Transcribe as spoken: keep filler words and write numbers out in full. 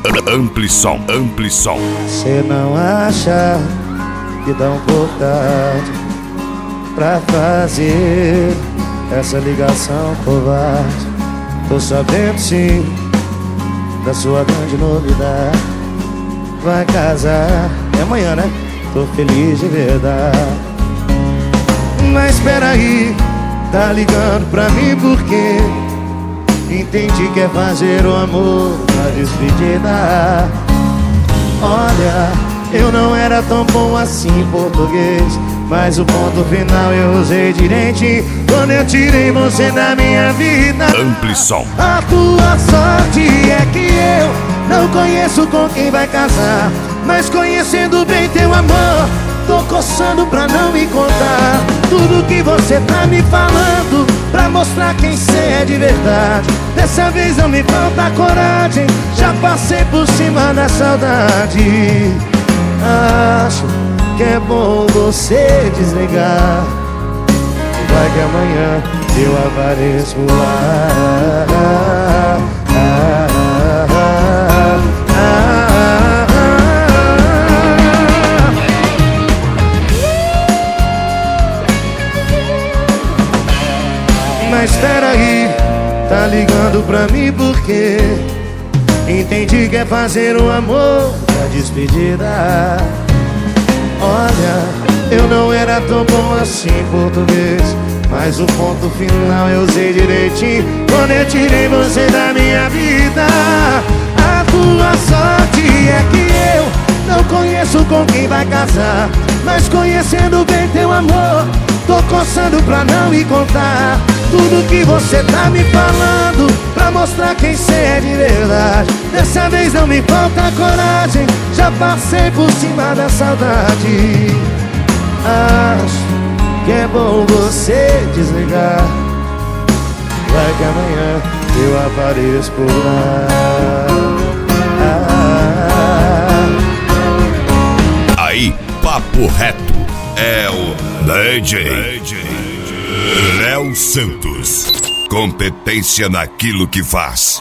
Amplisom, Amplisom. Cê não acha que dá um pouco tarde pra fazer essa ligação covarde? Tô sabendo sim da sua grande novidade. Vai casar, é amanhã, né? Tô feliz de verdade. Mas espera aí, tá ligando pra mim porque entendi que é fazer o amor na despedida. Olha, eu não era tão bom assim em português, mas o ponto final eu usei direitinho quando eu tirei você da minha vida. Amplisom. A tua sorte é que eu não conheço com quem vai casar, mas conhecendo bem teu amor, tô coçando pra não me contar tudo que você tá me falando, pra mostrar quem cê é de verdade. Dessa vez não me falta coragem, já passei por cima da saudade. Acho que é bom você desligar, vai que amanhã eu apareço lá. Mas espera aí, tá ligando pra mim porque entendi que é fazer um amor na despedida. Olha, eu não era tão bom assim em português, mas o ponto final eu usei direitinho quando eu tirei você da minha vida. A tua sorte é que eu não conheço com quem vai casar, mas conhecendo bem teu amor, tô coçando pra não me contar tudo que você tá me falando, pra mostrar quem cê é de verdade. Dessa vez não me falta coragem, já passei por cima da saudade. Acho que é bom você desligar, vai que amanhã eu apareço por lá. Aí, papo reto, é o D J Léo Santos. Competência naquilo que faz.